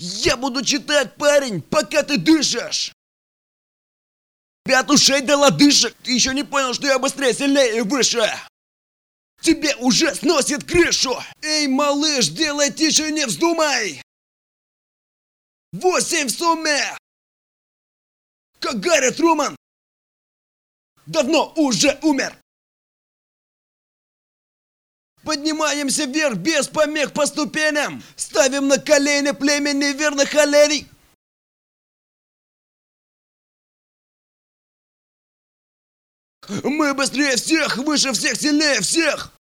Я буду читать, парень, пока ты дышишь. 5 ушей до лодыжек. Ты еще не понял, что я быстрее, сильнее и выше. Тебе уже сносит крышу. Эй, малыш, делай тише, не вздумай. 8 в сумме. Как Гарри Труман. Давно уже умер. Поднимаемся вверх без помех по ступеням. Ставим на колени племя неверных оленей. Мы быстрее всех, выше всех, сильнее всех.